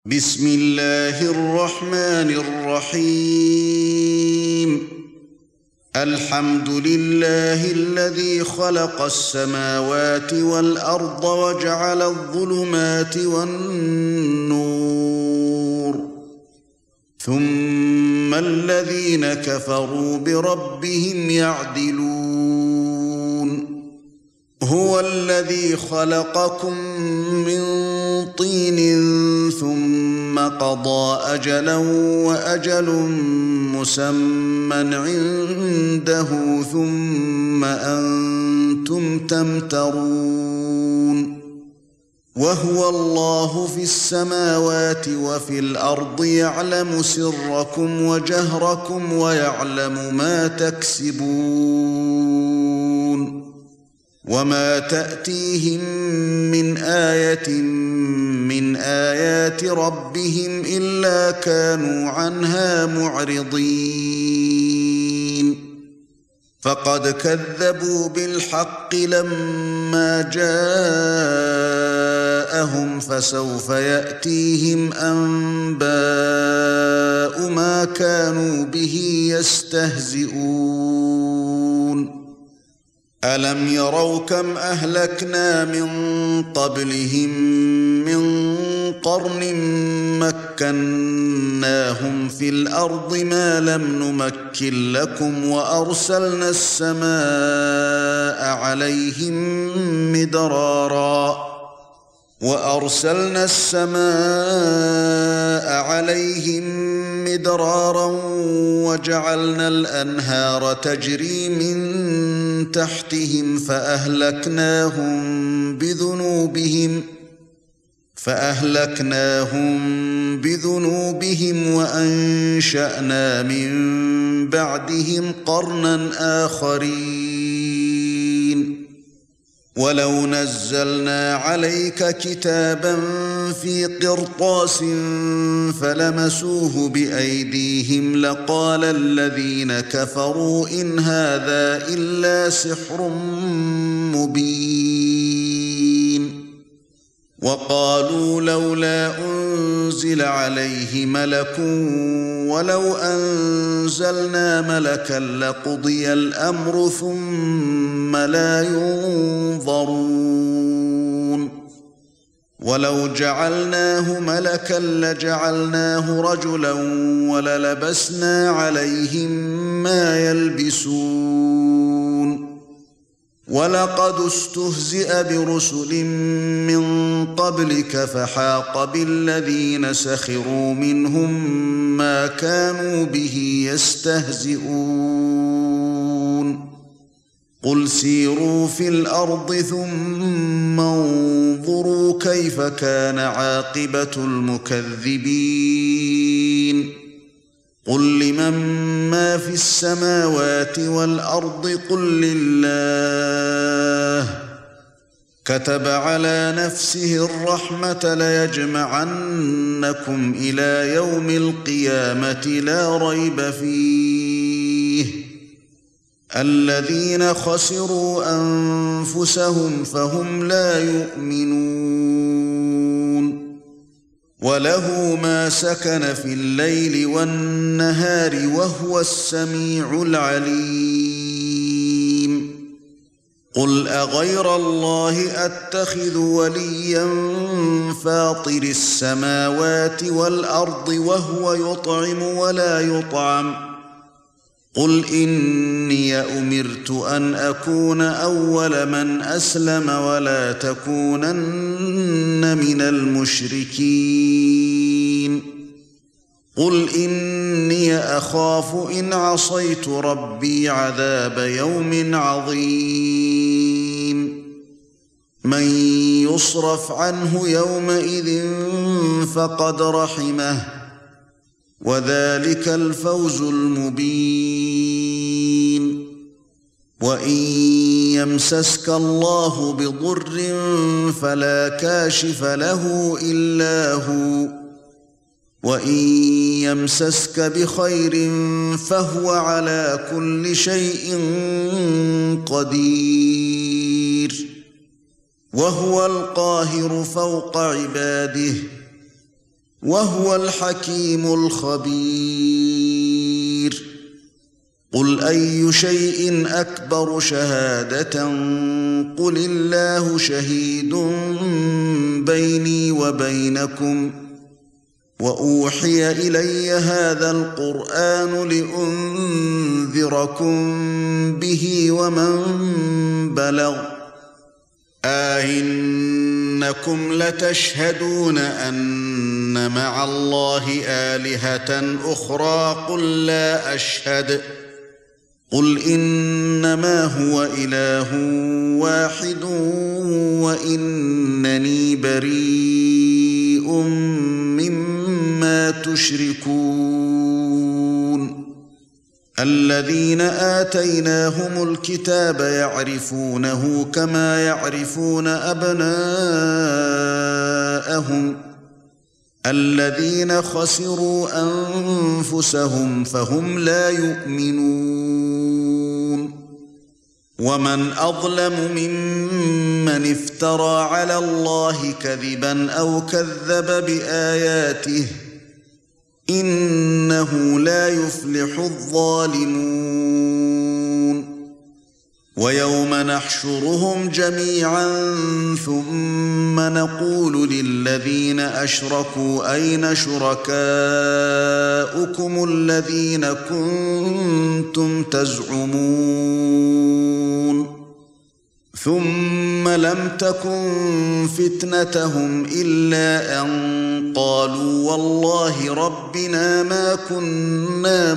بسم الله الرحمن الرحيم الحمد لله الذي خلق السماوات والأرض وجعل الظلمات والنور ثم الذين كفروا بربهم يعدلون هو الذي خلقكم من طين ثم قضى أجلا وأجل مسمى عنده ثم أنتم تمترون وهو الله في السماوات وفي الأرض يعلم سركم وجهركم ويعلم ما تكسبون وما تأتيهم من آية من آيات ربهم إلا كانوا عنها معرضين فقد كذبوا بالحق لما جاءهم فسوف يأتيهم أنباء ما كانوا به يستهزئون ألم يروا كم أهلكنا من قبلهم من قرن مكناهم في الأرض ما لم نمكن لكم وأرسلنا السماء عليهم مدرارا وجعلنا الأنهار تجري من تحتهم فأهلكناهم بذنوبهم وأنشأنا من بعدهم قرنا آخرين ولو نزلنا عليك كتابا في قرطاس فلمسوه بأيديهم لقال الذين كفروا إن هذا إلا سحر مبين وقالوا لولا أنزل عليه ملك ولو أنزلنا ملكا لقضي الأمر ثم لا ينظرون ولو جعلناه ملكا لجعلناه رجلا وللبسنا عليهم ما يلبسون ولقد استهزئ برسل من قبلك فحاق بالذين سخروا منهم ما كانوا به يستهزئون قل سيروا في الأرض ثم انظروا كيف كان عاقبة المكذبين قل لمن ما في السماوات والأرض قل لله كتب على نفسه الرحمة ليجمعنكم إلى يوم القيامة لا ريب فيه الذين خسروا أنفسهم فهم لا يؤمنون وله ما سكن في الليل والنهار وهو السميع العليم قل أغير الله أتخذ وليا فاطر السماوات والأرض وهو يطعم ولا يطعم قل إني أمرت أن أكون أول من أسلم ولا تكونن من المشركين قل إني أخاف إن عصيت ربي عذاب يوم عظيم من يصرف عنه يومئذ فقد رحمه وذلك الفوز المبين وإن يمسسك الله بضر فلا كاشف له إلا هو وإن يمسسك بخير فهو على كل شيء قدير وهو القاهر فوق عباده وهو الحكيم الخبير. قل أي شيء أكبر شهادة قل الله شهيد بيني وبينكم وأوحي إلي هذا القرآن لأنذركم به ومن بلغ أئنكم لتشهدون أن مع الله آلهة أخرى قل لا أشهد قل إنما هو إله واحد وإنني بريء مما تشركون. الذين آتيناهم الكتاب يعرفونه كما يعرفون أبناءهم الذين خسروا أنفسهم فهم لا يؤمنون. ومن أظلم ممن افترى على الله كذبا أو كذب بآياته إنه لا يفلح الظالمون. ويوم نحشرهم جميعا ثم نقول للذين أشركوا أين شركاؤكم الذين كنتم تزعمون ثم لم تكن فتنتهم إلا أن قالوا والله ربنا ما كنا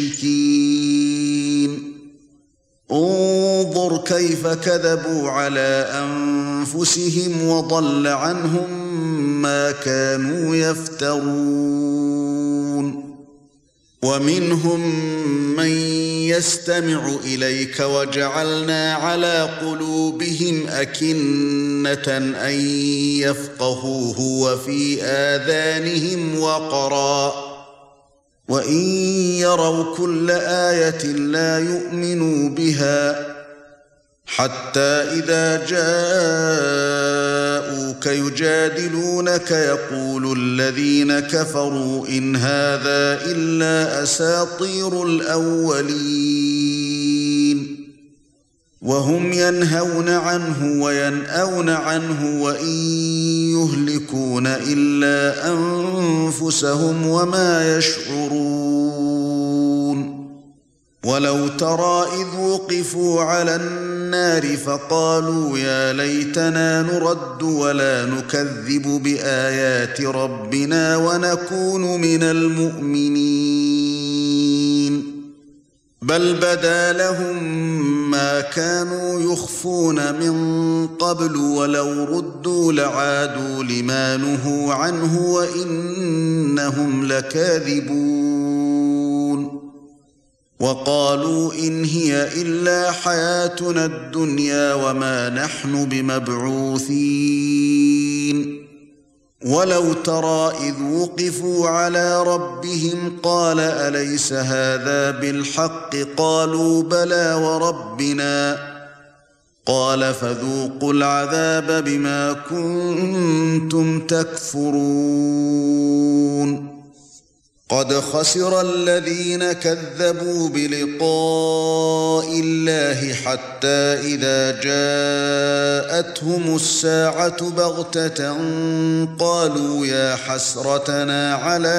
مشركين. انظر كيف كذبوا على أنفسهم وضل عنهم ما كانوا يفترون. ومنهم من يستمع إليك وجعلنا على قلوبهم أكنة أن يفقهوه وفي آذانهم وقرا وإن يروا كل آية لا يؤمنوا بها حتى إذا جاءوك يجادلونك يقول الذين كفروا إن هذا إلا أساطير الأولين وهم ينهون عنه وينأون عنه وإن يهلكون إلا أنفسهم وما يشعرون. ولو ترى إذ وقفوا على النار فقالوا يا ليتنا نرد ولا نكذب بآيات ربنا ونكون من المؤمنين بل بدا لهم ما كانوا يخفون من قبل ولو ردوا لعادوا لما نهوا عنه وإنهم لكاذبون. وقالوا إن هي إلا حياتنا الدنيا وما نحن بمبعوثين. ولو ترى إذ وقفوا على ربهم قال أليس هذا بالحق قالوا بلى وربنا قال فذوقوا العذاب بما كنتم تكفرون. قد خسر الذين كذبوا بلقاء الله حتى إذا جاءتهم الساعة بغتة قالوا يا حسرتنا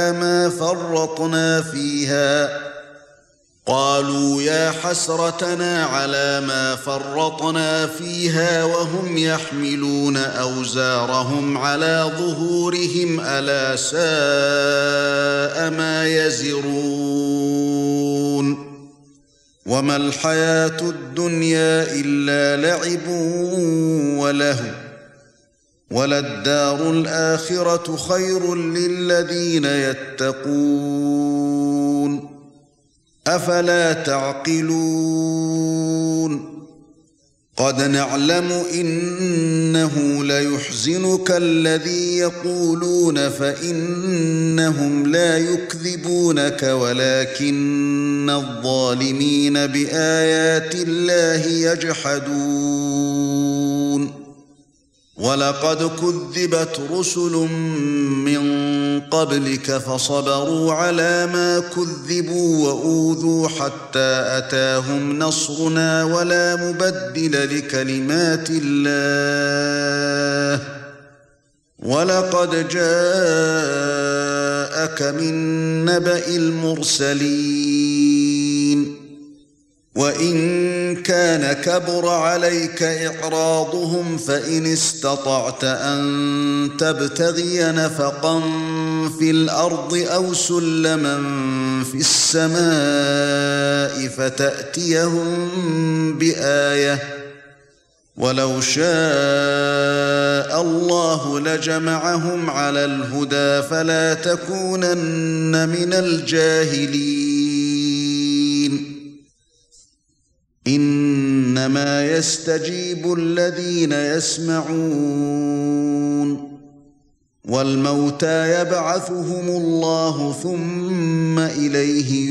على ما فرطنا فيها وهم يحملون أوزارهم على ظهورهم ألا ساء ما يزرون. وما الحياة الدنيا إلا لعب ولهو وللدار الآخرة خير للذين يتقون أفلا تعقلون. قد نعلم إنه ليحزنك الذي يقولون فإنهم لا يكذبونك ولكن الظالمين بآيات الله يجحدون. ولقد كذبت رسل من قبلك فصبروا على ما كذبوا وأوذوا حتى أتاهم نصرنا ولا مبدل لكلمات الله ولقد جاءك من نبأ المرسلين وإن كان كبر عليك إعراضهم فإن استطعت أن تبتغي نفقا في الأرض أو سلما في السماء فتأتيهم بآية ولو شاء الله لجمعهم على الهدى فلا تكونن من الجاهلين إنما يستجيب الذين يسمعون والموتى يبعثهم الله ثم إليه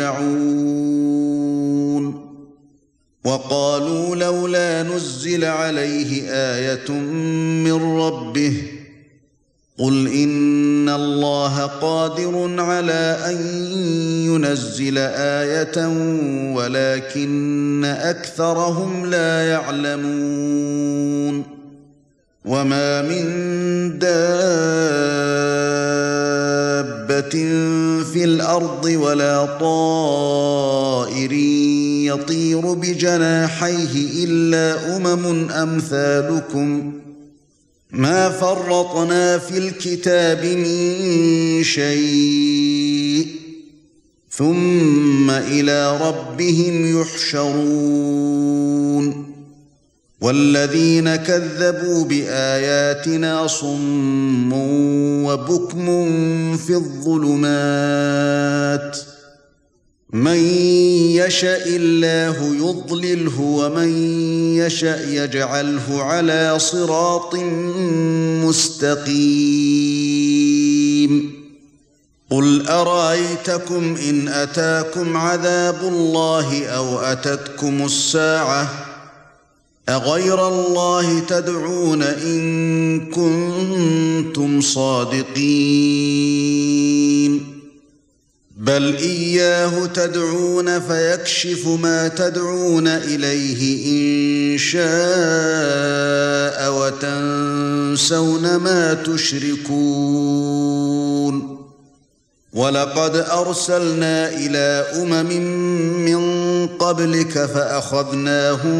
يرجعون وقالوا لولا نزل عليه آية من ربه قل إن الله قادر على أن ينزل آية ولكن أكثرهم لا يعلمون وما من دابة في الأرض ولا طائر يطير بجناحيه إلا أمثالكم ما فرطنا في الكتاب من شيء ثم إلى ربهم يحشرون والذين كذبوا بآياتنا صم وبكم في الظلمات من يشاء الله يضلله ومن يشاء يجعله على صراط مستقيم قل أرأيتكم إن أتاكم عذاب الله أو أتتكم الساعة أغير الله تدعون إن كنتم صادقين بل إياه تدعون فيكشف ما تدعون إليه إن شاء وتنسون ما تشركون ولقد أرسلنا إلى من قبلك فأخذناهم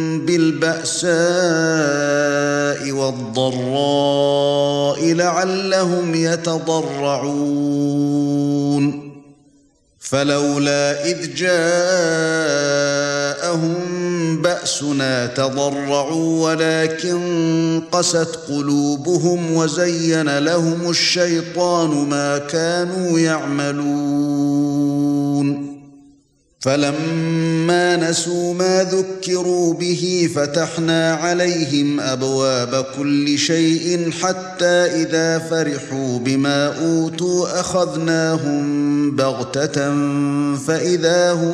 بالبأساء والضراء لعلهم يتضرعون فلولا إذ جاءهم بأسنا تضرعوا ولكن قست قلوبهم وزين لهم الشيطان ما كانوا يعملون فلما نسوا ما ذكروا به فتحنا عليهم أبواب كل شيء حتى إذا فرحوا بما أوتوا أخذناهم بغتة فإذا هم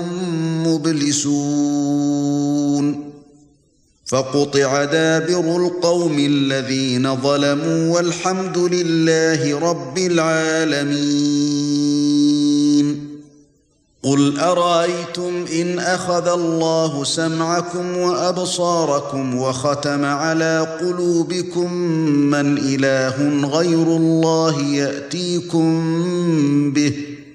مبلسون فقطع دابر القوم الذين ظلموا والحمد لله رب العالمين قل أرأيتم إن أخذ الله سمعكم وأبصاركم وختم على قلوبكم من إله غير الله يأتيكم به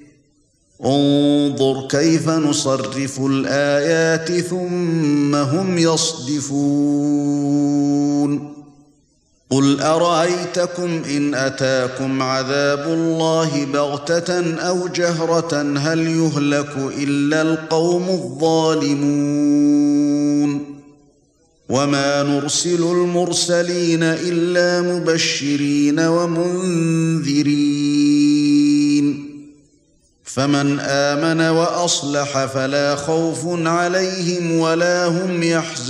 انظر كيف نصرف الآيات ثم هم يصدفون قل أرأيتكم إن أتاكم عذاب الله بغتة أو جهرة هل يهلك إلا القوم الظالمون وما نرسل المرسلين إلا مبشرين ومنذرين فمن آمن وأصلح فلا خوف عليهم ولا هم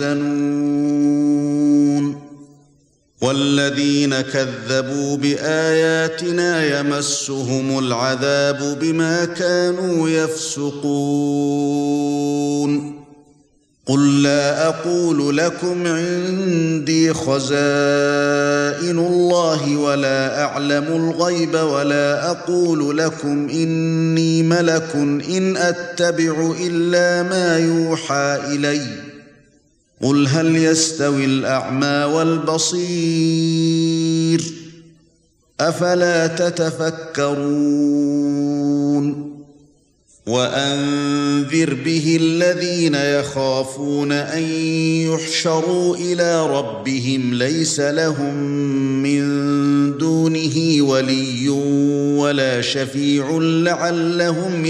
يحزنون والذين كذبوا بآياتنا يمسهم العذاب بما كانوا يفسقون قل لا أقول لكم عندي خزائن الله ولا أعلم الغيب ولا أقول لكم إني ملك إن أتبع إلا ما يوحى إلي قل هل يستوي الأعمى والبصير أفلا تتفكرون وأنذر به الذين يخافون أن يحشروا إلى ربهم ليس لهم من دونه ولي ولا شفيع لعلهم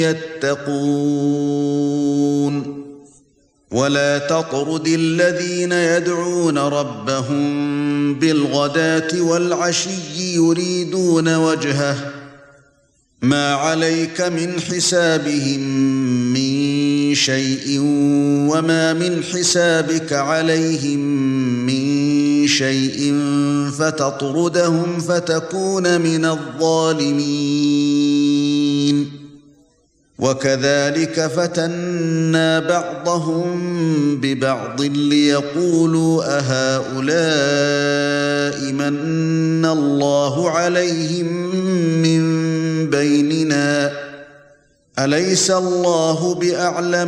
يتقون ولا تطرد الذين يدعون ربهم بالغداة والعشي يريدون وجهه ما عليك من حسابهم من شيء وما من حسابك عليهم من شيء فتطردهم فتكون من الظالمين وكذلك فتنا بعضهم ببعض ليقولوا أهؤلاء من الله عليهم من بيننا أليس الله بأعلم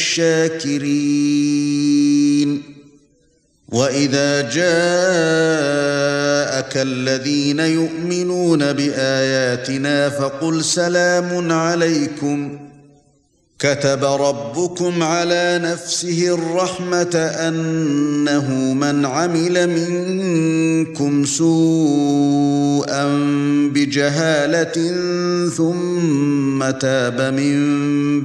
بالشاكرين وإذا جاءك الذين يؤمنون بآياتنا فقل سلام عليكم كتب ربكم على نفسه الرحمة أنه من عمل منكم سوءا بجهالة ثم تاب من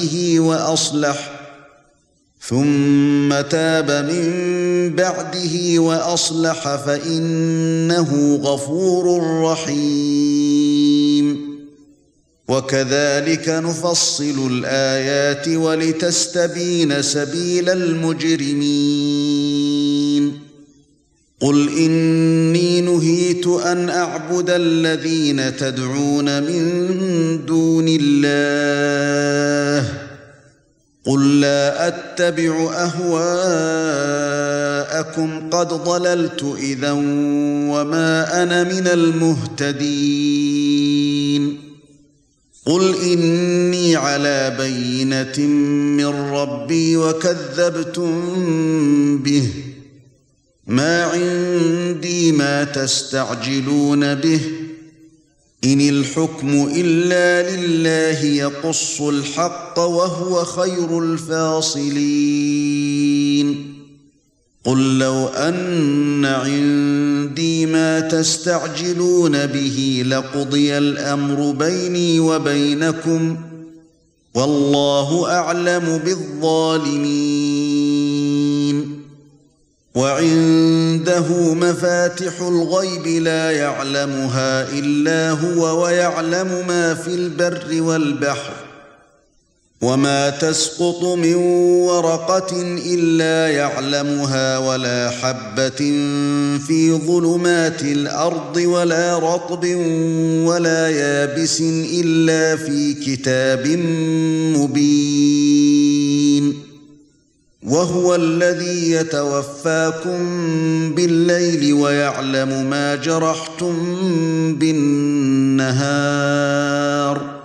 بعده وأصلح فإنه غفور رحيم وكذلك نفصل الآيات ولتستبين سبيل المجرمين قل إني نهيت أن أعبد الذين تدعون من دون الله قل لا أتبع أهواءكم قد ضللت إذا وما أنا من المهتدين قل إني على بينة من ربي وكذبتم به ما عندي ما تستعجلون به إن الحكم إلا لله يقص الحق وهو خير الفاصلين قل لو أن عندي ما تستعجلون به لقضي الأمر بيني وبينكم والله أعلم بالظالمين وعنده مفاتح الغيب لا يعلمها إلا هو ويعلم ما في البر والبحر وما تسقط من ورقة إلا يعلمها ولا حبة في ظلمات الأرض ولا رطب ولا يابس إلا في كتاب مبين وهو الذي يتوفاكم بالليل ويعلم ما جرحتم بالنهار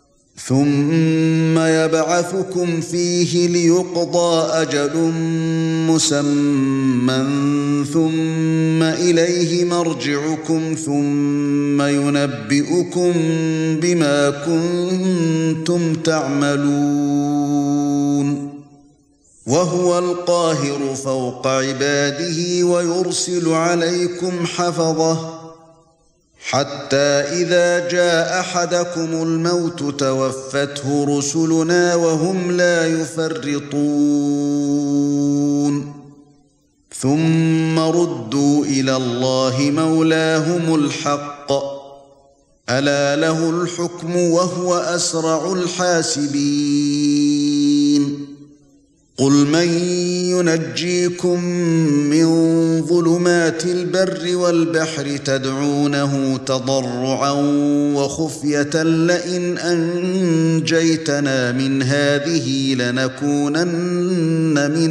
ثم يبعثكم فيه ليقضى أجل مسمى ثم إليه مرجعكم ثم ينبئكم بما كنتم تعملون وهو القاهر فوق عباده ويرسل عليكم حفظه حتى إذا جاء أحدكم الموت توفته رسلنا وهم لا يفرطون ثم ردوا إلى الله مولاهم الحق ألا له الحكم وهو أسرع الحاسبين قُلْ مَن يُنَجِّيكُم مِّن ظُلُمَاتِ الْبَرِّ وَالْبَحْرِ تَدْعُونَهُ تَضَرُّعًا وَخُفْيَةً لَّئِنْ أَنجَيْتَنَا مِنْ هَٰذِهِ لَنَكُونَنَّ مِنَ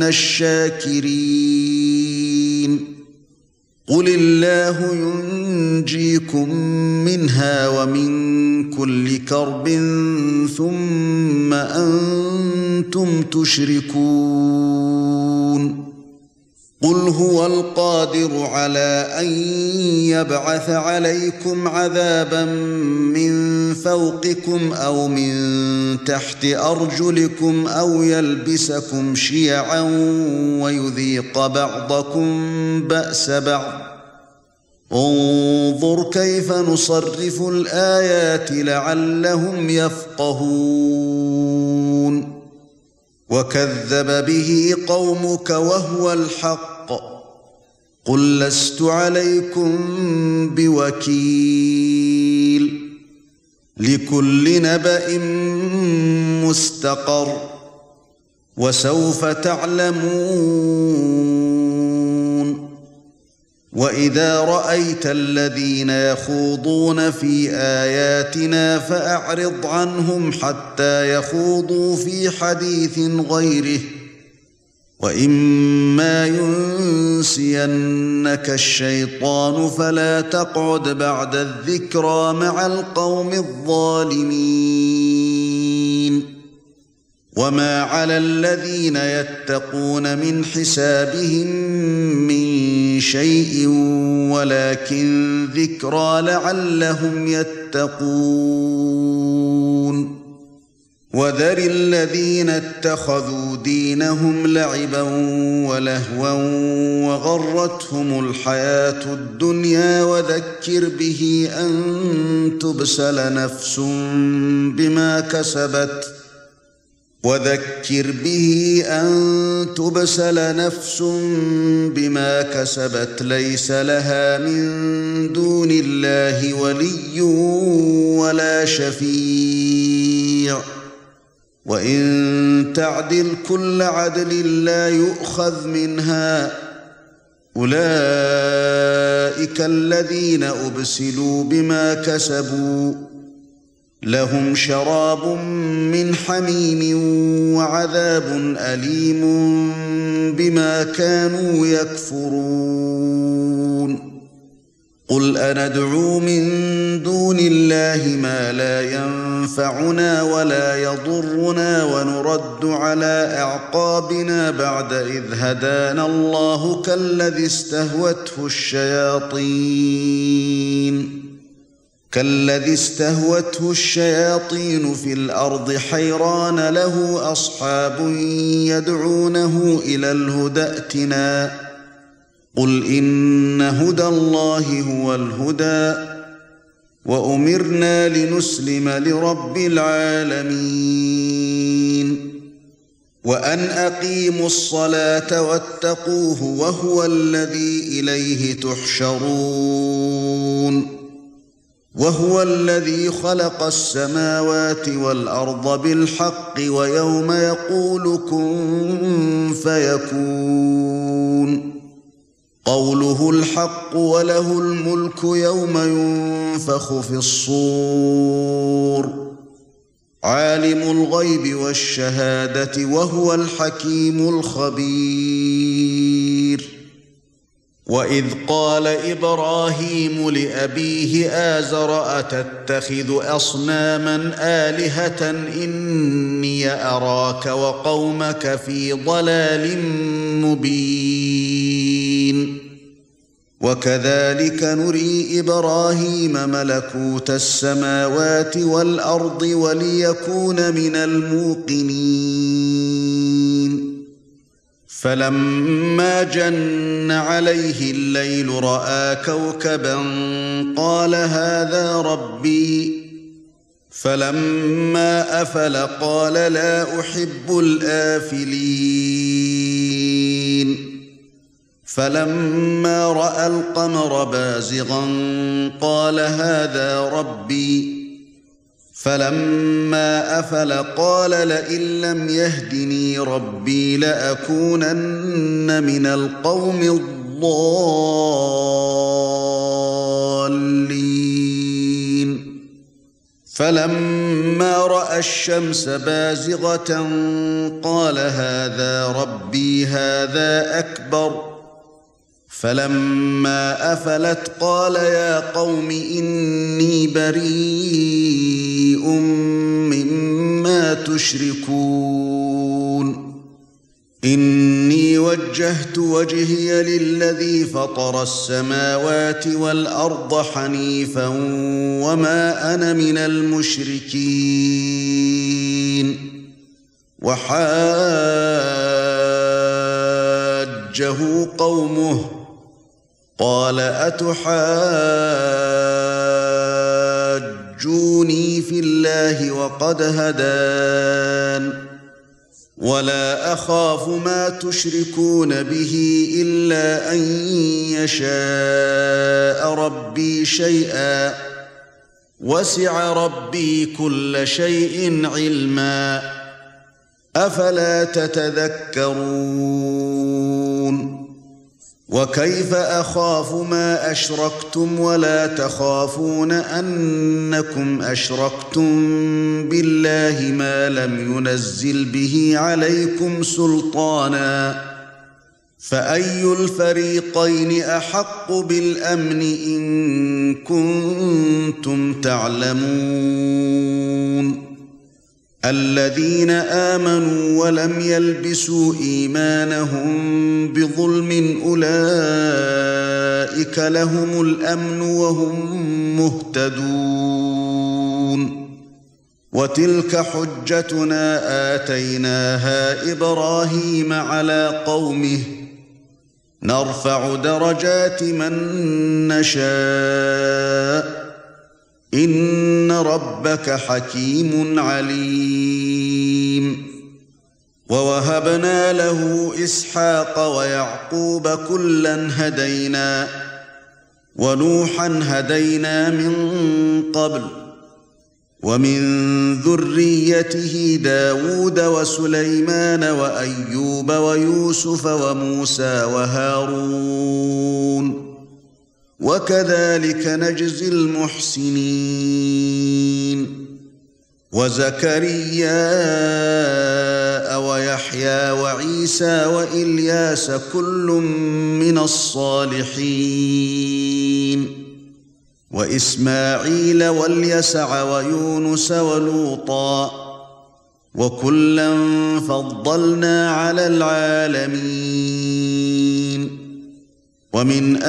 الشَّاكِرِينَ قُلِ اللَّهُ يُنْجِيكُم مِّنْهَا وَمِن كُلِّ كَرْبٍ ثُمَّ أَنتُمْ تُشْرِكُونَ قُلْ هُوَ الْقَادِرُ عَلَىٰ أَن يَبْعَثَ عَلَيْكُمْ عَذَابًا مِّن فَوْقِكُمْ أَوْ مِن تَحْتِ أَرْجُلِكُمْ أَوْ يَلْبِسَكُمْ شِيَعًا وَيُذِيقَ بَعْضَكُم بَأْسَ بَعْضٍ انظُرْ كَيْفَ نُصَرِّفُ الْآيَاتِ لَعَلَّهُمْ يَفْقَهُونَ وَكَذَّبَ بِهِ قَوْمُكَ وَهُوَ الْحَقُّ قُل لَّسْتُ عَلَيْكُمْ بِوَكِيلٍ لِكُلِّ نَبَإٍ مُّسْتَقَرٌّ وَسَوْفَ تَعْلَمُونَ وَإِذَا رَأَيْتَ الَّذِينَ يَخُوضُونَ فِي آيَاتِنَا فَأَعْرِضْ عَنْهُمْ حَتَّى يَخُوضُوا فِي حَدِيثٍ غَيْرِهِ وَإِمَّا يُنسِيَنَّكَ الشَّيْطَانُ فَلَا تَقْعُدْ بَعْدَ الذِّكْرَىٰ مَعَ الْقَوْمِ الظَّالِمِينَ وَمَا عَلَى الَّذِينَ يَتَّقُونَ مِنْ حِسَابِهِم مِّن شَيْءٍ وَلَكِن ذِكْرَىٰ لَعَلَّهُمْ يَتَّقُونَ وَذَرِ الَّذِينَ اتَّخَذُوا دِينَهُمْ لَعِبًا وَلَهْوًا وَغَرَّتْهُمُ الْحَيَاةُ الدُّنْيَا وَذَكِّرْ بِهِ أَن تُبْسَلَ نَفْسٌ بِمَا كَسَبَتْ لَيْسَ لَهَا مِن دُونِ اللَّهِ وَلِيٌّ وَلَا شَفِيعٌ وَإِن تَعْدِلْ كُلَّ عَدْلٍ لَّا يُؤْخَذْ مِنْهَا أُولَئِكَ الَّذِينَ أُبْسِلُوا بِمَا كَسَبُوا لَهُمْ شَرَابٌ مِّنْ حَمِيمٍ وَعَذَابٌ أَلِيمٌ بِمَا كَانُوا يَكْفُرُونَ قُلْ أَنَدْعُو مِن دُونِ اللَّهِ مَا لَا يَنفَعُنَا وَلَا يَضُرُّنَا وَنُرَدُّ عَلَى أَعْقَابِنَا بَعْدَ إِذْ هَدَانَا اللَّهُ كالذي استهوته الشياطين في الأرض حيران له أصحاب يدعونه إلى الهدى ائتنا قل إن هدى الله هو الهدى وأمرنا لنسلم لرب العالمين وأن أقيموا الصلاة واتقوه وهو الذي إليه تحشرون وهو الذي خلق السماوات والأرض بالحق ويوم يقول كن فيكون قوله الحق وله الملك يوم ينفخ في الصور عالم الغيب والشهادة وهو الحكيم الخبير وَإِذْ قَالَ إِبْرَاهِيمُ لِأَبِيهِ آزَرَ أَتَتَّخِذُ أَصْنَامًا آلِهَةً إِنِّي أَرَاكَ وَقَوْمَكَ فِي ضَلَالٍ مُبِينٍ وَكَذَلِكَ نُرِي إِبْرَاهِيمَ مَلَكُوتَ السَّمَاوَاتِ وَالْأَرْضِ وَلِيَكُونَ مِنَ الْمُوقِنِينَ فَلَمَّا جَنَّ عَلَيْهِ اللَّيْلُ رَأَىٰ كَوْكَبًا قَالَ هَٰذَا رَبِّي فَلَمَّا أَفَلَ قَالَ لَا أُحِبُّ الْآفِلِينَ فَلَمَّا رَأَى الْقَمَرَ بَازِغًا قَالَ هَٰذَا رَبِّي فلما أفل قال لئن لم يهدني ربي لأكونن من القوم الضالين فلما رأى الشمس بازغة قال هذا ربي هذا أكبر فلما أفلت قال يا قوم إني بريء مما تشركون إني وجهت وجهي للذي فطر السماوات والأرض حنيفا وما أنا من المشركين وحاجه قومه قال أتحاجوني في الله وقد هدان ولا أخاف ما تشركون به إلا أن يشاء ربي شيئا وسع ربي كل شيء علما أفلا تتذكرون وكيف أخاف ما أشركتم ولا تخافون أنكم أشركتم بالله ما لم ينزل به عليكم سلطانا فأي الفريقين أحق بالأمن إن كنتم تعلمون الذين آمنوا ولم يلبسوا إيمانهم بظلم أولئك لهم الأمن وهم مهتدون وتلك حجتنا آتيناها إبراهيم على قومه نرفع درجات من نشاء إن ربك حكيم عليم ووهبنا له إسحاق ويعقوب كلا هدينا ونوحا هدينا من قبل ومن ذريته داود وسليمان وأيوب ويوسف وموسى وهارون وكذلك نجزي المحسنين وزكريا ويحيى وعيسى وإلياس كل من الصالحين وإسماعيل واليسع ويونس ولوطا وكلا فضلنا على العالمين ومن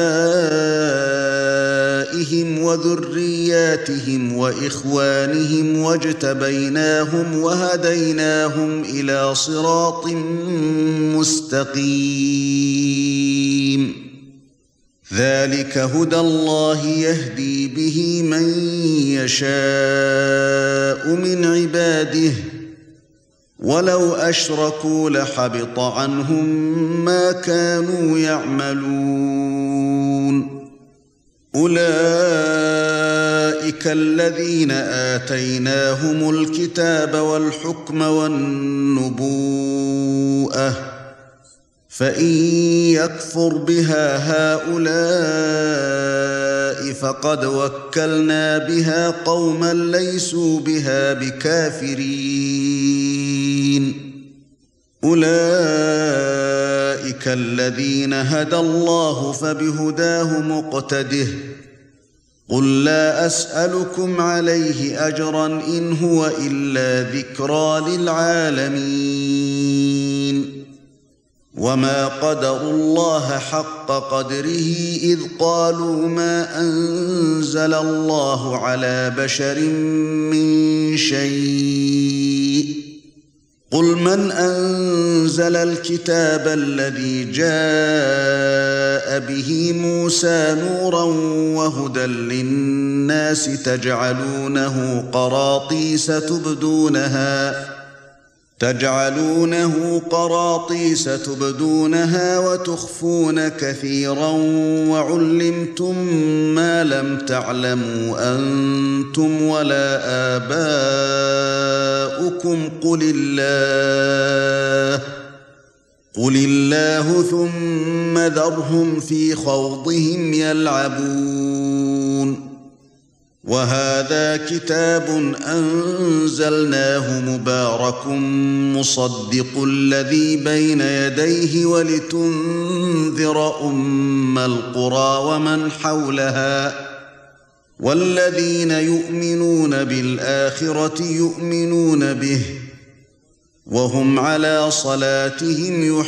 آبائهم وذرياتهم وإخوانهم واجتبيناهم وهديناهم إلى صراط مستقيم ذلك هدى الله يهدي به من يشاء من عباده ولو أشركوا لحبط عنهم ما كانوا يعملون أولئك الذين آتيناهم الكتاب والحكم والنبوءة فإن يكفر بها هؤلاء فقد وكلنا بها قوما ليسوا بها بكافرين أولئك الذين هدى الله فبهداه مقتده قل لا أسألكم عليه أجرا إن هو إلا ذكرى للعالمين وما قدروا الله حق قدره إذ قالوا ما أنزل الله على بشر من شيء قل من أنزل الكتاب الذي جاء به موسى نورا وهدى للناس تجعلونه قراطيس تجعلونه قراطيس تبدونها وتخفون كثيرا وعلمتم ما لم تعلموا أنتم ولا آباؤكم قل الله ثم ذرهم في خوضهم يلعبون وهذا كتاب أنزلناه مبارك مصدق الذي بين يديه ولتنذر أم القرى ومن حولها والذين يؤمنون بالآخرة يؤمنون به وهم على صلاتهم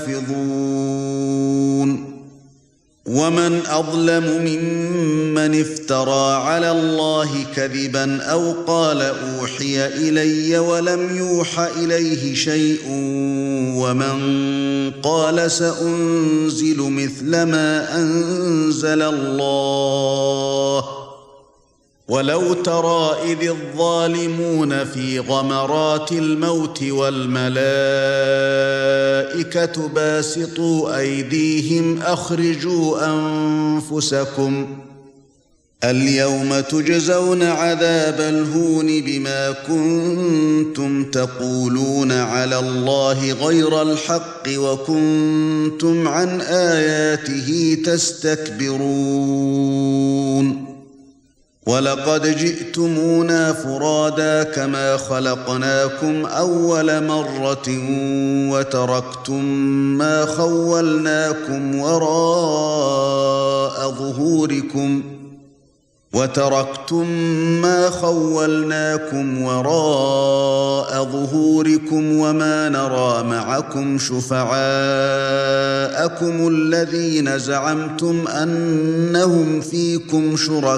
يحافظون ومن أظلم ممن افترى على الله كذبا أو قال أوحي إلي ولم يوح إليه شيء ومن قال سأنزل مثل ما أنزل الله ولو ترى إذ الظالمون في غمرات الموت والملائكة باسطوا أيديهم أخرجوا أنفسكم اليوم تجزون عذاب الهون بما كنتم تقولون على الله غير الحق وكنتم عن آياته تستكبرون ولقد جئتمونا فرادا كما خلقناكم أول مرة وتركتم ما خولناكم وراء ظهوركم وما نرى معكم شفعاءكم الذين زعمتم أنهم فيكم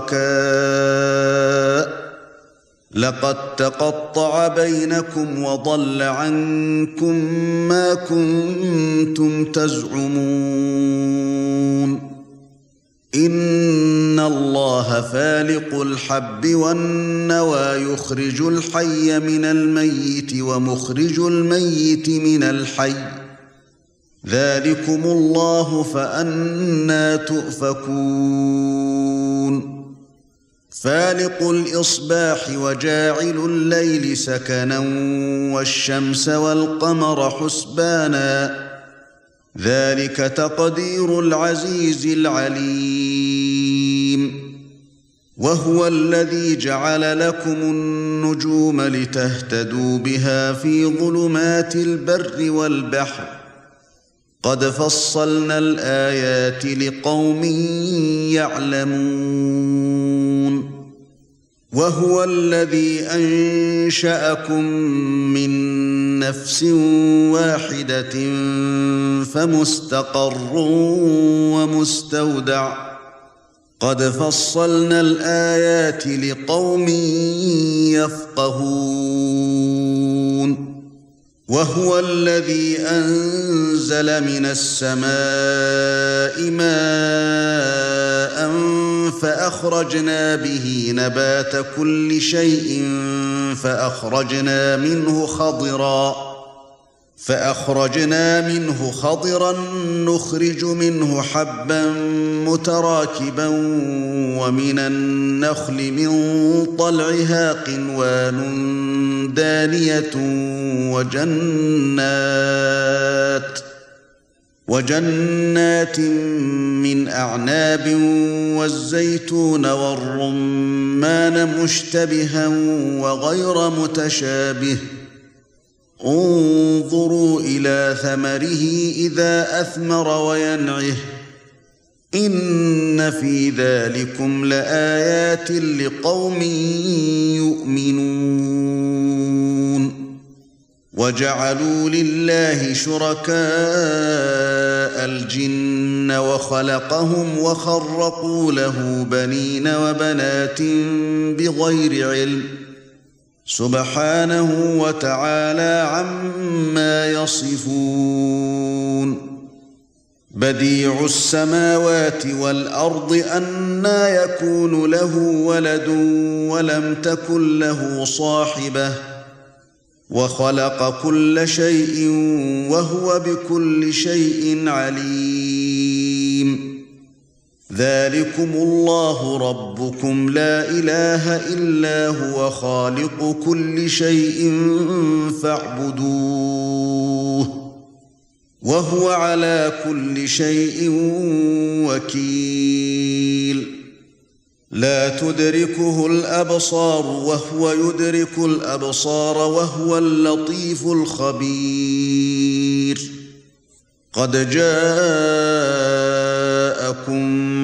شركاء لقد تقطع بينكم وضل عنكم ما كنتم تزعمون إن الله فالق الحب والنوى يخرج الحي من الميت ومخرج الميت من الحي ذلكم الله فأنى تؤفكون فالق الإصباح وجاعل الليل سكنا والشمس والقمر حسبانا ذلك تقدير العزيز العليم وهو الذي جعل لكم النجوم لتهتدوا بها في ظلمات البر والبحر قد فصلنا الآيات لقوم يعلمون وهو الذي أنشأكم من نفس واحدة فمستقر ومستودع قد فصلنا الآيات لقوم يفقهون وهو الذي أنزل من السماء ماء فأخرجنا به نبات كل شيء فأخرجنا منه خضرا نخرج منه حبا متراكبا ومن النخل من طلعها قنوان دانية وجنات من أعناب والزيتون والرمان مشتبها وغير متشابه انظروا إلى ثمره إذا أثمر وينعه إن في ذلكم لآيات لقوم يؤمنون وجعلوا لله شركاء الجن وخلقهم وخرقوا له بنين وبنات بغير علم سبحانه وتعالى عما يصفون بديع السماوات والأرض أنى يكون له ولد ولم تكن له صاحبة وخلق كل شيء وهو بكل شيء عليم ذلكم الله ربكم لا إله إلا هو خالق كل شيء فاعبدوه وهو على كل شيء وكيل لا تدركه الأبصار وهو يدرك الأبصار وهو اللطيف الخبير قد جاءكم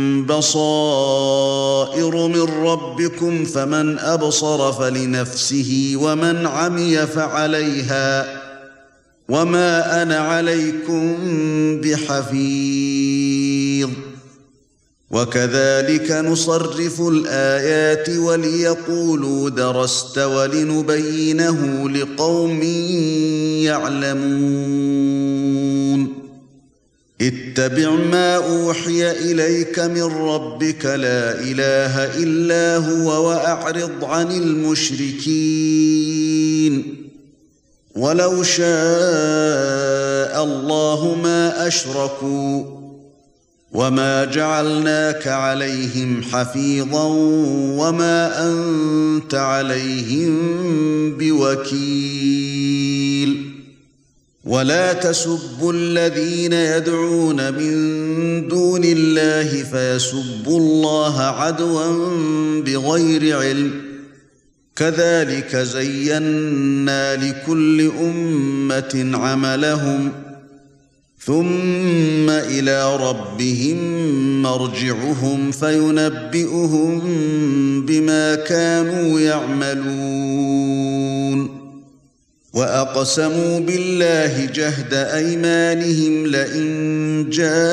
بصائر من ربكم فمن أبصر فلنفسه ومن عمي فعليها وما أنا عليكم بحفيظ وكذلك نصرف الآيات وليقولوا درست ولنبينه لقوم يعلمون اتبع ما أوحي إليك من ربك لا إله إلا هو وأعرض عن المشركين ولو شاء الله ما أشركوا وما جعلناك عليهم حفيظا وما أنت عليهم بوكيل ولا تسبوا الذين يدعون من دون الله فيسبوا الله عدوا بغير علم كذلك زينا لكل أمة عملهم ثم إلى ربهم مرجعهم فينبئهم بما كانوا يعملون وأقسموا بالله جهد أيمانهم لئن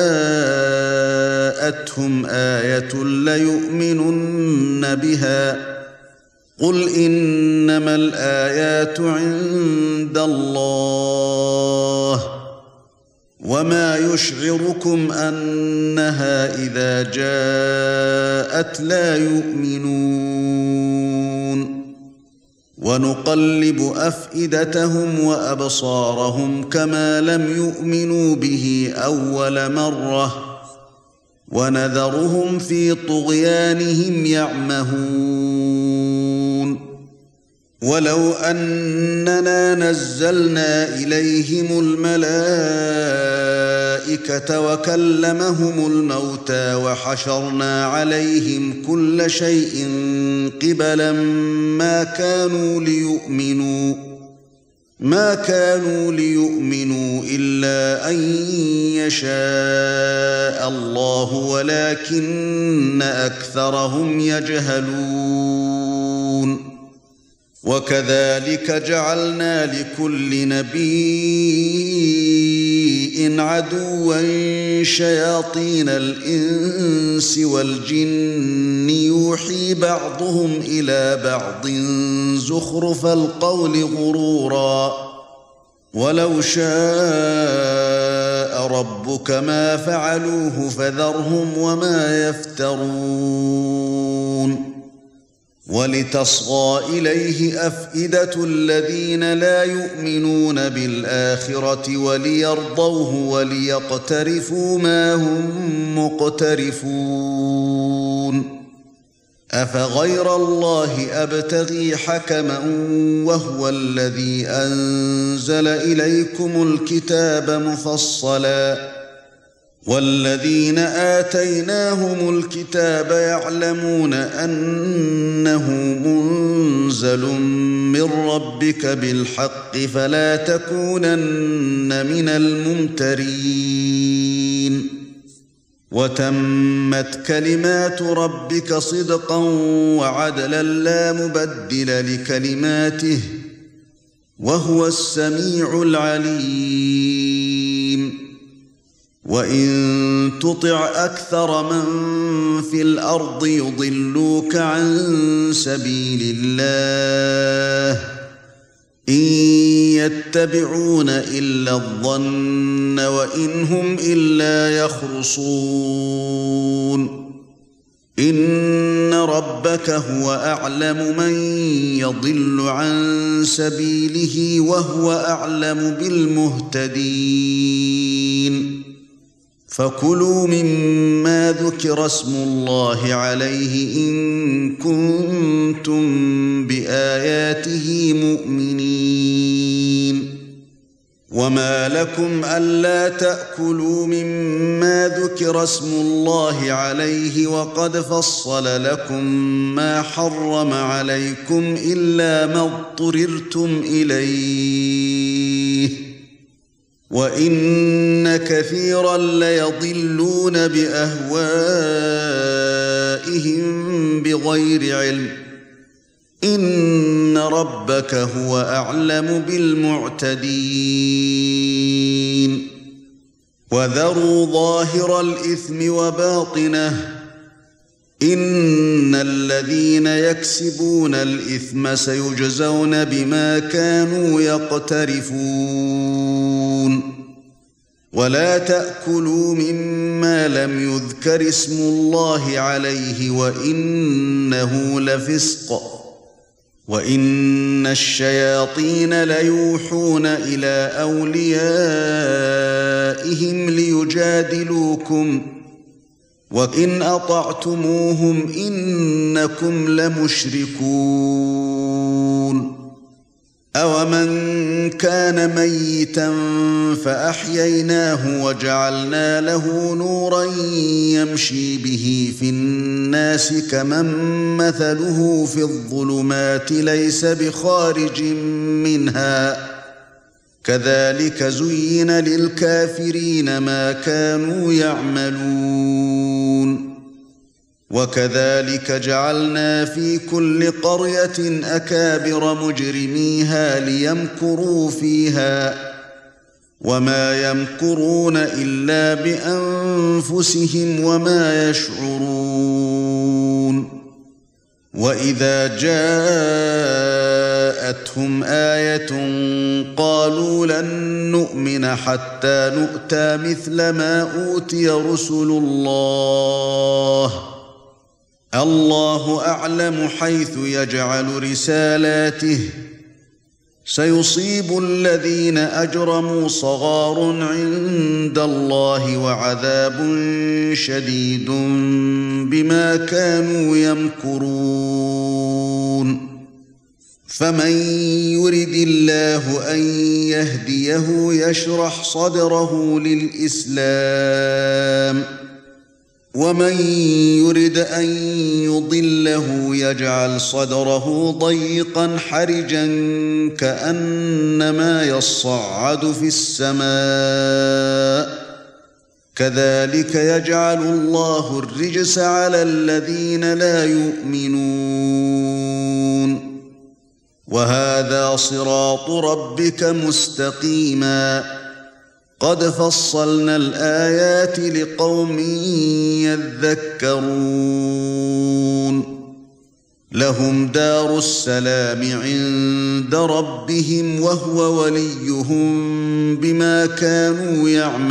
جاءتهم آية ليؤمنن بها قل إنما الآيات عند الله وما يشعركم أنها إذا جاءت لا يؤمنون ونقلب أفئدتهم وأبصارهم كما لم يؤمنوا به أول مرة ونذرهم في طغيانهم يعمهون ولو أننا نزلنا إليهم الملائكة وكلمهم الموتى وحشرنا عليهم كل شيء قبلا ما كانوا ليؤمنوا إلا أن يشاء الله ولكن أكثرهم يجهلون وكذلك جعلنا لكل نبي عدوا شياطين الإنس والجن يوحي بعضهم إلى بعض زخرف القول غرورا ولو شاء ربك ما فعلوه فذرهم وما يفترون ولتصغى إليه أفئدة الذين لا يؤمنون بالآخرة وليرضوه وليقترفوا ما هم مقترفون أفغير الله أبتغي حكما وهو الذي أنزل إليكم الكتاب مفصلا والذين آتيناهم الكتاب يعلمون أنه منزل من ربك بالحق فلا تكونن من الممترين وتمت كلمات ربك صدقا وعدلا لا مبدل لكلماته وهو السميع العليم وإن تطع أكثر من في الأرض يضلوك عن سبيل الله إن يتبعون إلا الظن وإن هم إلا يخرصون إن ربك هو أعلم من يضل عن سبيله وهو أعلم بالمهتدين فكلوا مما ذكر اسم الله عليه إن كنتم بآياته مؤمنين وما لكم ألا تأكلوا مما ذكر اسم الله عليه وقد فصل لكم ما حرم عليكم إلا ما اضطررتم إليه وإن كثيرا ليضلون بأهوائهم بغير علم إن ربك هو أعلم بالمعتدين وذروا ظاهر الإثم وباطنه إن الذين يكسبون الإثم سيجزون بما كانوا يقترفون ولا تأكلوا مما لم يذكر اسم الله عليه وإنه لفسق وإن الشياطين ليوحون إلى أوليائهم ليجادلوكم وإن أطعتموهم إنكم لمشركون أومن كان ميتا فأحييناه وجعلنا له نورا يمشي به في الناس كمن مثله في الظلمات ليس بخارج منها كذلك زين للكافرين ما كانوا يعملون وكذلك جعلنا في كل قرية أكابر مجرميها ليمكروا فيها وما يمكرون إلا بأنفسهم وما يشعرون وإذا جاءتهم آية قالوا لن نؤمن حتى نؤتى مثل ما أوتي رسل الله أعلم حيث يجعل رسالاته سيصيب الذين أجرموا صغار عند الله وعذاب شديد بما كانوا يمكرون فمن يرد الله أن يهديه يشرح صدره للإسلام ومن يرد أن يضله يجعل صدره ضيقا حرجا كأنما يصعد في السماء كذلك يجعل الله الرجس على الذين لا يؤمنون وهذا صراط ربك مستقيما قد فصلنا الآيات لقوم يذكرون لهم دار السلام عند ربهم وهو وليهم بما كانوا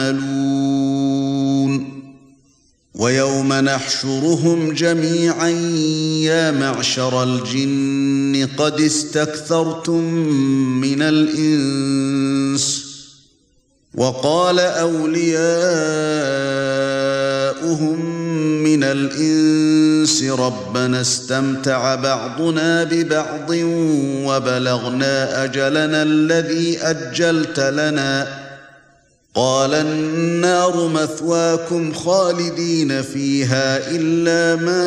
يعملون ويوم نحشرهم جميعا يا معشر الجن قد استكثرتم من الإنس وقال أولياؤهم من الإنس ربنا استمتع بعضنا ببعض وبلغنا أجلنا الذي أجلت لنا قال النار مثواكم خالدين فيها إلا ما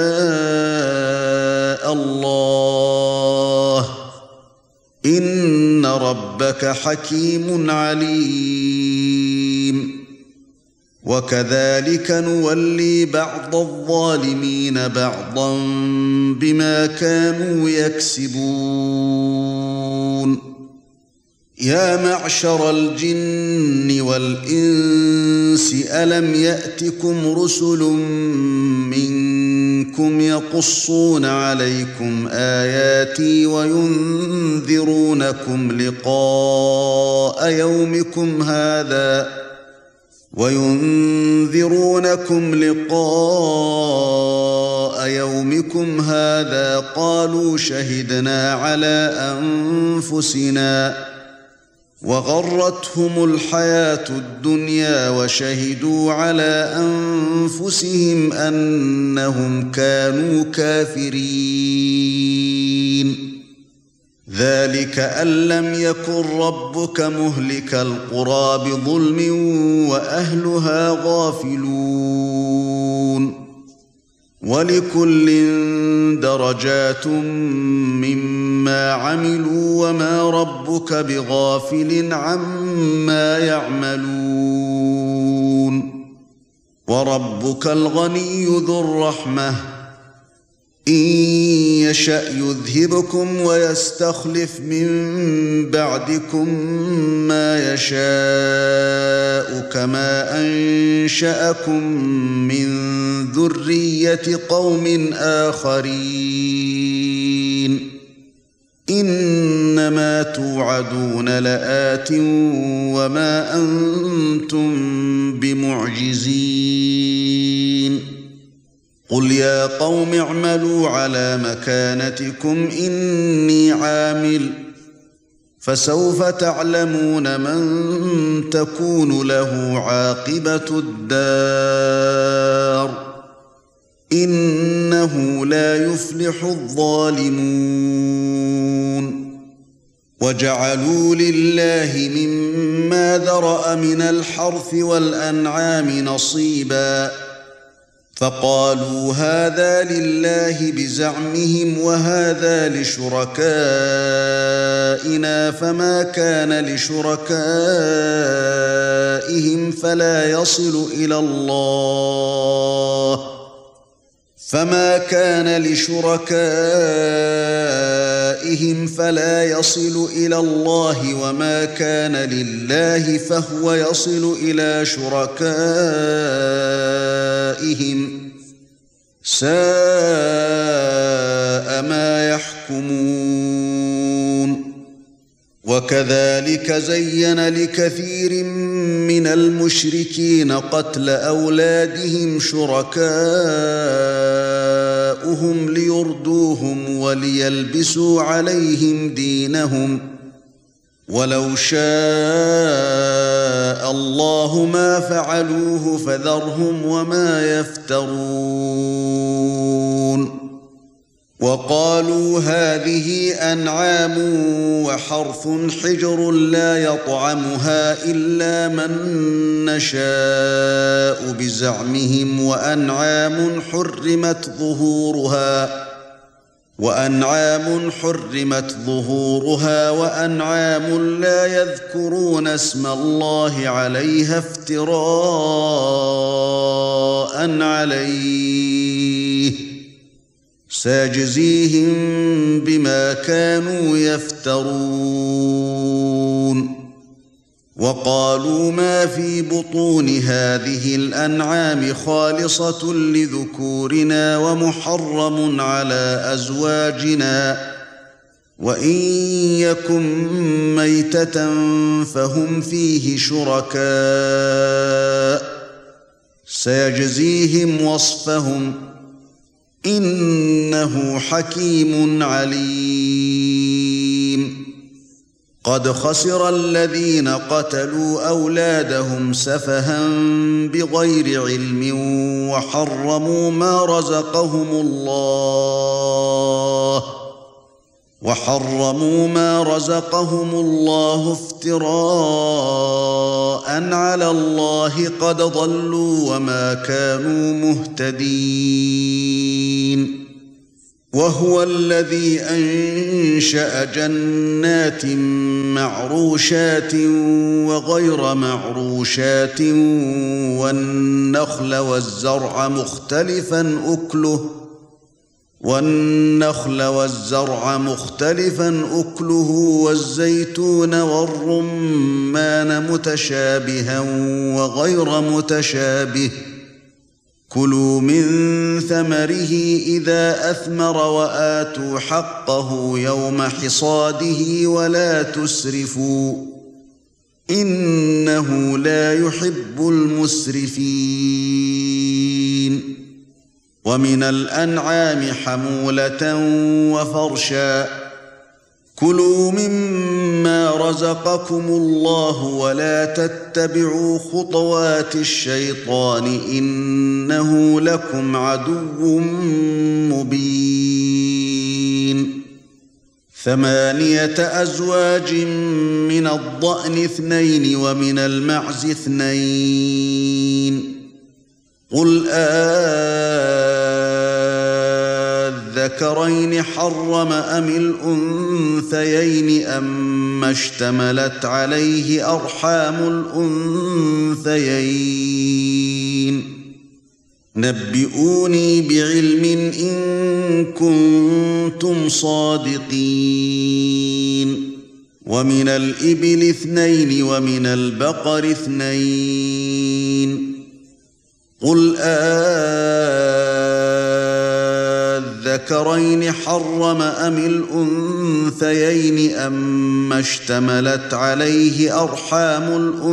شاء الله إن ربك حكيم عليم وكذلك نولي بعض الظالمين بعضا بما كانوا يكسبون يا معشر الجن والإنس ألم يأتكم رسل منكم يقصون عليكم آياتي وينذرونكم لقاء يومكم هذا وينذرونكم لقاء يومكم هذا قالوا شهدنا على أنفسنا وغرتهم الحياة الدنيا وشهدوا على أنفسهم أنهم كانوا كافرين ذلك أن لم يكن ربك مهلك القرى بظلم وأهلها غافلون ولكل درجات مما عملوا وما ربك بغافل عما يعملون وربك الغني ذو الرحمة إن يشأ يذهبكم ويستخلف من بعدكم ما يشاء كما أنشأكم من ذرية قوم آخرين إنما توعدون لآت وما أنتم بمعجزين قل يا قوم اعملوا على مكانتكم إني عامل فسوف تعلمون من تكون له عاقبة الدار إنه لا يفلح الظالمون وجعلوا لله مما ذرأ من الحرث والأنعام نصيبا فقالوا هذا لله بزعمهم وهذا لشركائنا فما كان لشركائهم فلا يصل إلى الله وما كان لله فهو يصل إلى شركائهم ساء ما يحكمون وكذلك زين لكثير من المشركين قتل أولادهم شركاؤهم ليردوهم وليلبسوا عليهم دينهم ولو شاء الله ما فعلوه فذرهم وما يفترون وقالوا هذه أنعام وحرث حجر لا يطعمها إلا من نشاء بزعمهم وأنعام حرمت ظهورها وأنعام لا يذكرون اسم الله عليها افتراء عليه سيجزيهم بما كانوا يفترون وقالوا ما في بطون هذه الأنعام خالصة لذكورنا ومحرم على أزواجنا وإن يكن ميتة فهم فيه شركاء سيجزيهم وصفهم إنه حكيم عليم قد خسر الذين قتلوا أولادهم سفها بغير علم وحرموا ما رزقهم الله افتراء على الله قد ضلوا وما كانوا مهتدين وهو الذي أنشأ جنات معروشات وغير معروشات والنخل والزرع مختلفا أكله والزيتون والرمان متشابها وغير متشابه كلوا من ثمره إذا أثمر وآتوا حقه يوم حصاده ولا تسرفوا إنه لا يحب المسرفين. ومن الأنعام حمولة وفرشا كلوا مما رزقكم الله ولا تتبعوا خطوات الشيطان إنه لكم عدو مبين. 8 أزواج من الضأن 2 ومن المعز 2 قل الذكرين حرم أم الأنثيين أما اشتملت عليه أرحام الأنثيين نبئوني بعلم إن كنتم صادقين. ومن الإبل 2 ومن البقر 2 قل الذكرين حرم أم الأنثيين أما اشتملت عليه أرحام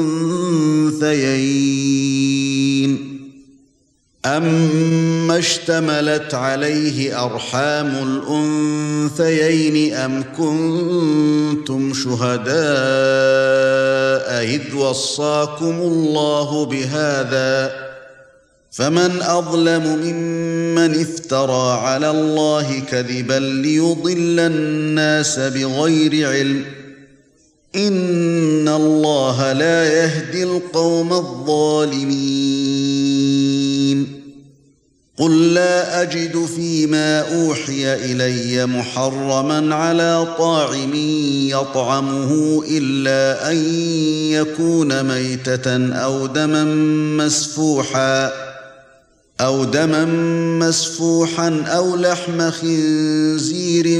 الأنثيين أم كنتم شهداء إذ وصاكم الله بهذا فمن أظلم ممن افترى على الله كذبا ليضل الناس بغير علم إن الله لا يهدي القوم الظالمين. قل لا أجد فيما أوحي إلي محرما على طاعم يطعمه إلا أن يكون ميتة أو دما مسفوحا أو لحم خنزير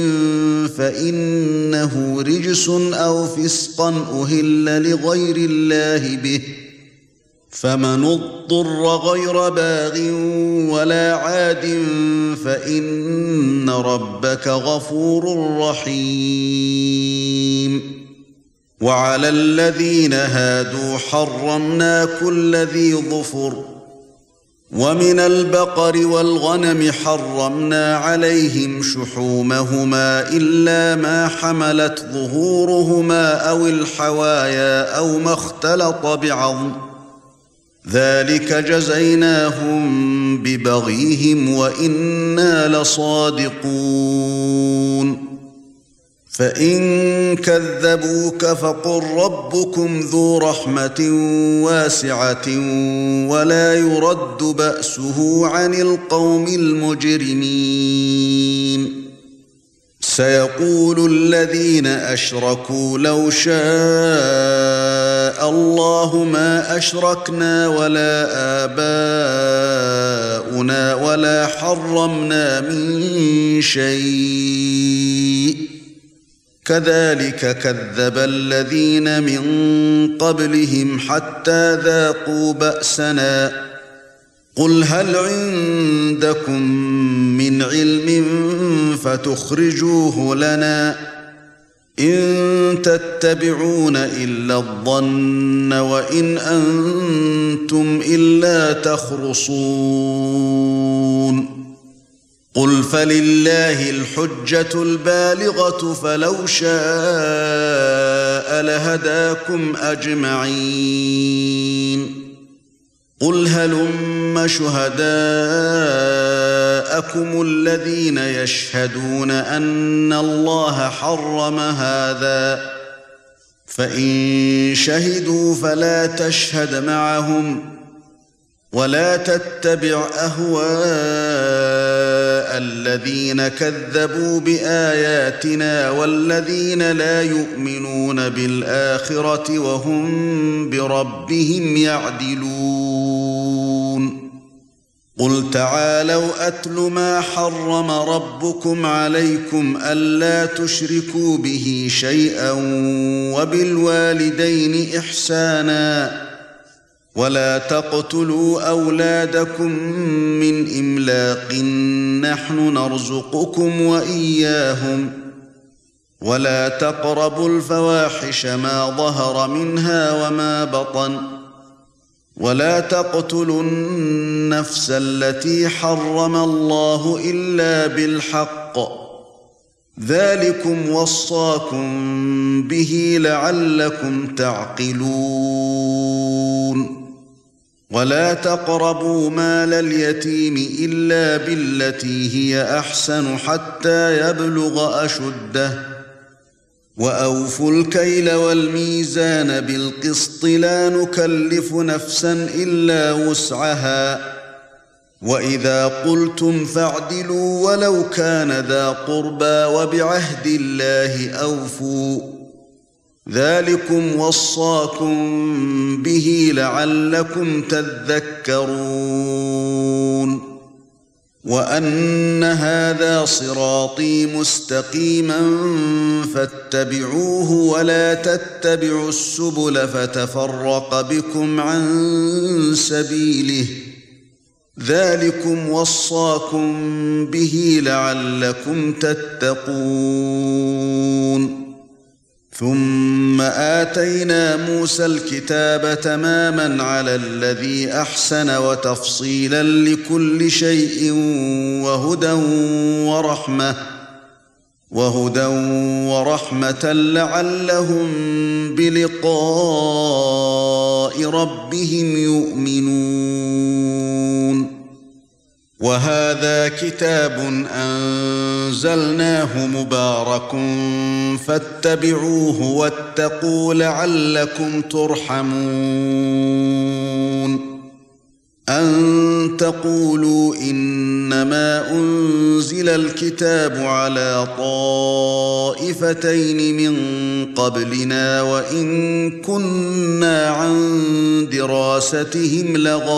فإنه رجس أو فسقا أهل لغير الله به فمن اضطر غير باغ ولا عاد فإن ربك غفور رحيم. وعلى الذين هادوا حرمنا كل ذي ظفر ومن البقر والغنم حرمنا عليهم شحومهما إلا ما حملت ظهورهما أو الحوايا أو ما اختلط بعظم ذلك جزيناهم ببغيهم وإنا لصادقون. فإن كذبوك فقل ربكم ذو رحمة واسعة ولا يرد بأسه عن القوم المجرمين. سيقول الذين أشركوا لو شاء الله ما أشركنا ولا آباؤنا ولا حرمنا من شيء كذلك كذب الذين من قبلهم حتى ذاقوا بأسنا. قل هل عندكم من علم فتخرجوه لنا إن تتبعون إلا الظن وإن أنتم إلا تخرصون. قل فلله الحجة البالغة فلو شاء لهداكم أجمعين. قل هلم شهداءكم الذين يشهدون أن الله حرم هذا فإن شهدوا فلا تشهد معهم ولا تتبع أهواء الذين كذبوا بآياتنا والذين لا يؤمنون بالآخرة وهم بربهم يعدلون. قل تعالوا أتل ما حرم ربكم عليكم ألا تشركوا به شيئا وبالوالدين إحسانا ولا تقتلوا أولادكم من إملاق نحن نرزقكم وإياهم ولا تقربوا الفواحش ما ظهر منها وما بطن ولا تقتلوا النفس التي حرم الله إلا بالحق ذلكم وصاكم به لعلكم تعقلون ولا تقربوا مال اليتيم إلا بالتي هي أحسن حتى يبلغ أشده وأوفوا الكيل والميزان بالقسط لا نكلف نفسا إلا وسعها وإذا قلتم فاعدلوا ولو كان ذا قربى وبعهد الله أوفوا ذلكم وصاكم به لعلكم تذكرون وأن هذا صراطي مستقيما فاتبعوه ولا تتبعوا السبل فتفرق بكم عن سبيله ذلكم وصاكم به لعلكم تتقون ثم آتينا موسى الكتاب تماما على الذي أحسن وتفصيلا لكل شيء وهدى ورحمة لعلهم بلقاء ربهم يؤمنون وهذا كتاب أنزلناه مبارك فاتبعوه واتقوا لعلكم ترحمون أن تقولوا إنما أنزل الكتاب على طائفتين من قبلنا وإن كنا عن دراستهم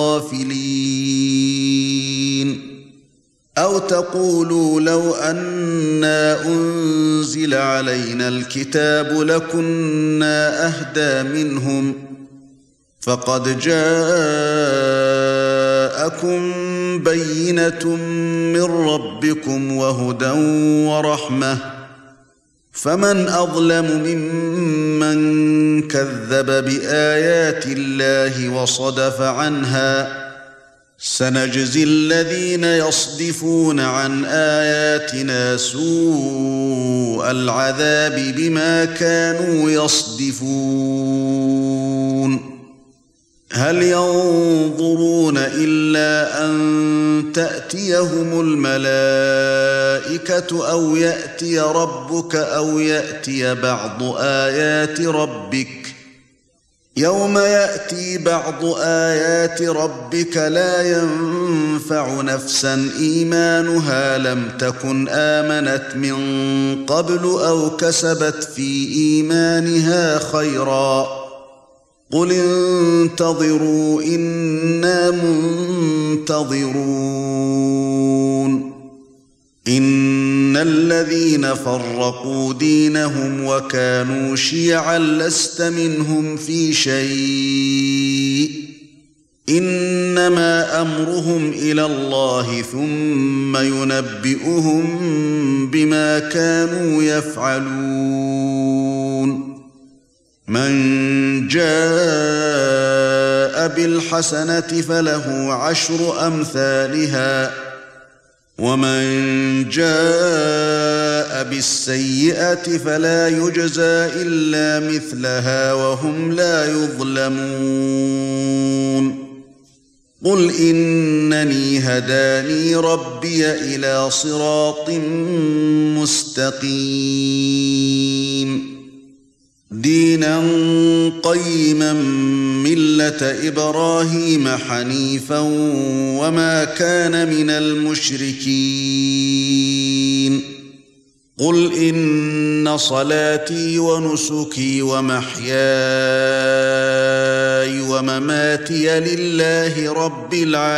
لغافلين أو تقولوا لو أنا أنزل علينا الكتاب لكنا أهدى منهم فقد جاءكم بينة من ربكم وهدى ورحمة فمن أظلم ممن كذب بآيات الله وصدف عنها سنجزي الذين يصدفون عن آياتنا سوء العذاب بما كانوا يصدفون هل ينظرون إلا أن تأتيهم الملائكة أو يأتي ربك أو يأتي بعض آيات ربك يوم يأتي بعض آيات ربك لا ينفع نفسا إيمانها لم تكن آمنت من قبل أو كسبت في إيمانها خيرا قل انتظروا إنا منتظرون إن الذين فرقوا دينهم وكانوا شيعا لست منهم في شيء إنما أمرهم إلى الله ثم ينبئهم بما كانوا يفعلون من جاء بالحسنة فله 10 أمثالها ومن جاء بالسيئة فلا يجزى إلا مثلها وهم لا يظلمون قل إنني هداني ربي إلى صراط مستقيم دينا قيما ملة إبراهيم حنيفا وما كان من المشركين قل إن صلاتي ونسكي ومحياي ومماتي لله رب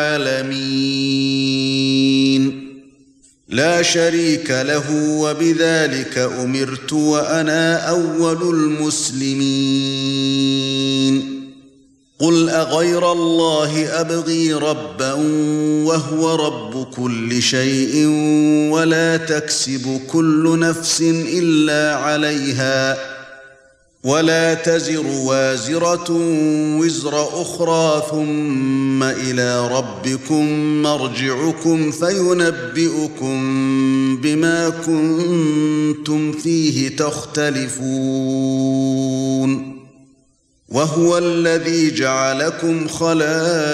العالمين لا شريك له وبذلك أمرت وأنا أول المسلمين قُلْ أَغَيْرَ اللَّهِ أَبْغِي رَبًّا وَهُوَ رَبُّ كُلِّ شَيْءٍ وَلَا تَكْسِبُ كُلُّ نَفْسٍ إِلَّا عَلَيْهَا وَلَا تَزِرُ وَازِرَةٌ وِزْرَ أُخْرَى ثُمَّ إِلَى رَبِّكُمْ مَرْجِعُكُمْ فَيُنَبِّئُكُم بِمَا كُنتُمْ فِيهِ تَخْتَلِفُونَ وَهُوَ الَّذِي جَعَلَكُمْ خَلَائِفَ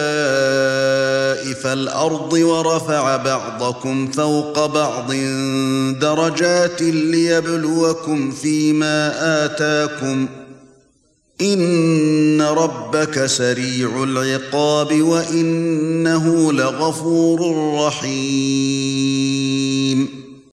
الْأَرْضِ وَرَفَعَ بَعْضَكُمْ فَوْقَ بَعْضٍ دَرَجَاتٍ لِيَبْلُوَكُمْ فِيمَا آتَاكُمْ ۗ إِنَّ رَبَّكَ سَرِيعُ الْعِقَابِ وَإِنَّهُ لَغَفُورٌ رَّحِيمٌ